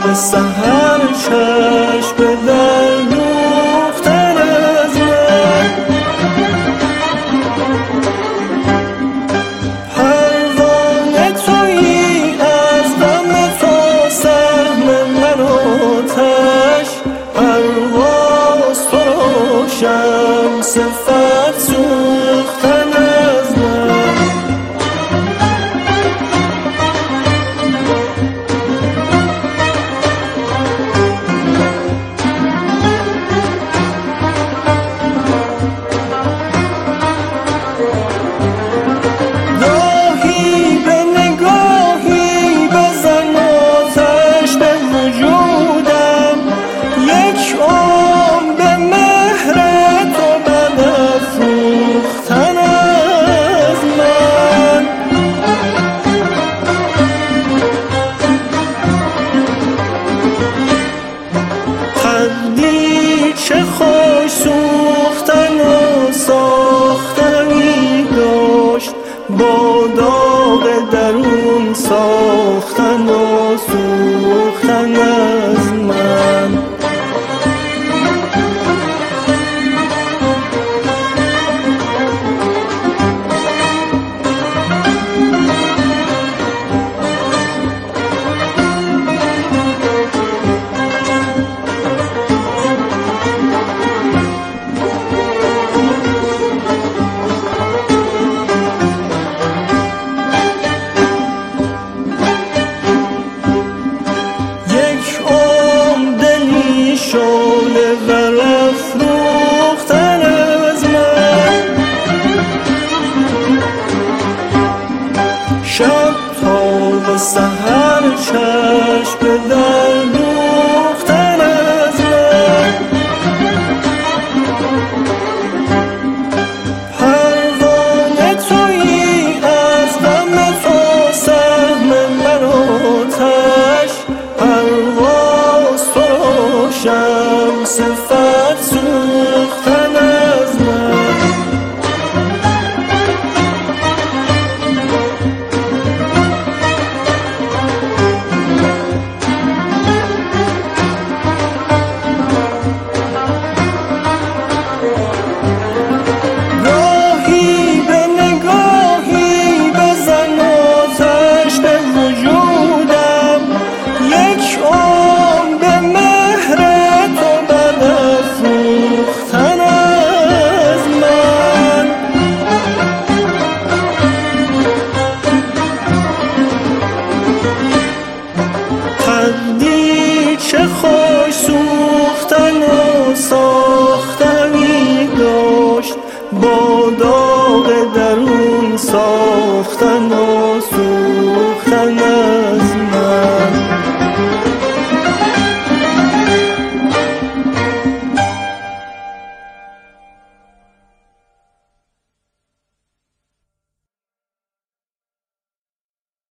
به سحر چشم در دوختن از من. پروانه تویی از غم تو سهم من آتش، پرواز تو روشن صفت سوختن از من. گاهی به نگاهی بزن آتش به وجودم، یک عمر به مهر تو برافروختن از من. قدی چه خوش سوختن و ساختنی داشت، با داغ درون ساختن و سوختن از من. شعله برافروختن از من. شب تا به سحر چشم در